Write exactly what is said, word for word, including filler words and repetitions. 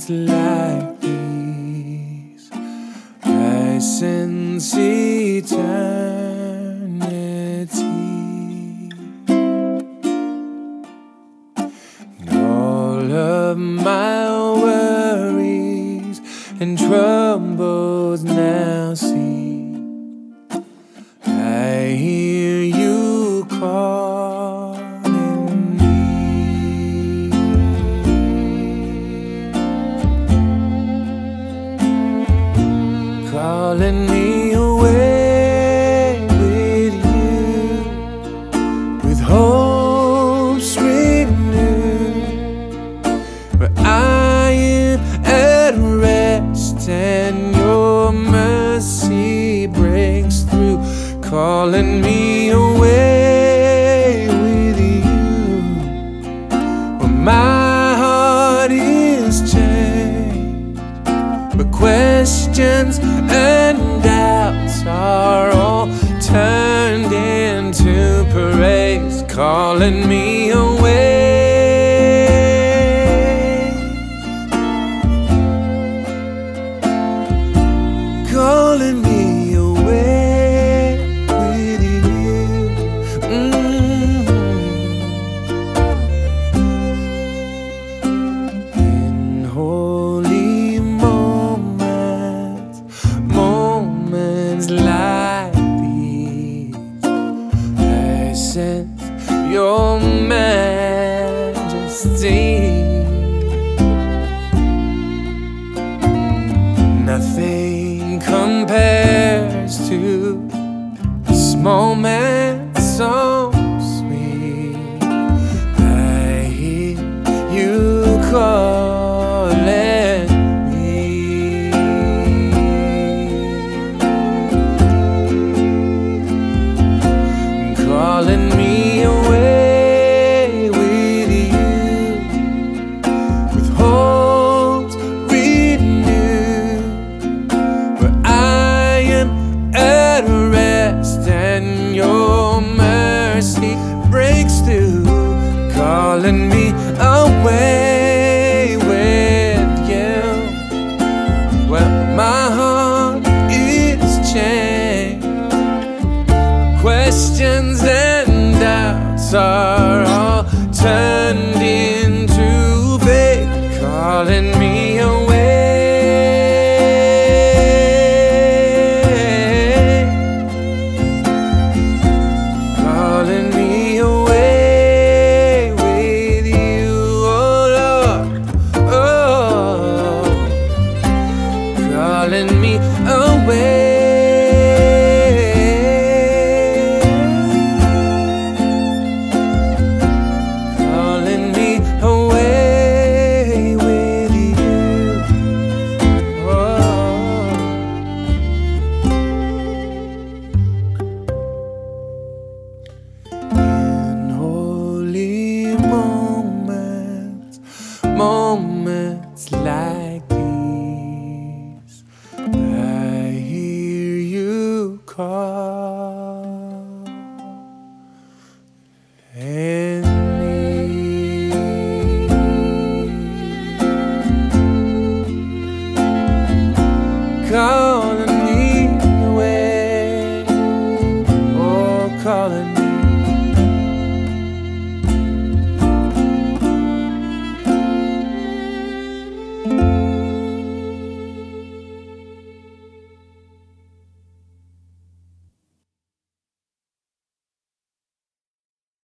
moments like these, I sense eternity. And all of my worries and troubles now see, I hear you calling me, calling me away with you, with hopes renewed, where I am at rest and your mercy breaks through. Calling me away with you, where my heart is changed, where questions and doubts are all turned into praise. Calling me away, calling me like these, I sense your majesty. Nothing compares to this moment so sweet. I hear you calling me, calling me away with you, with hopes renewed, where I am at rest and your mercy breaks through. Calling me away with you, where my heart is changed, questions and doubts are all turned into faith. Calling me away, calling me away with you, oh Lord, oh, calling me away. Moments like these, I hear you call.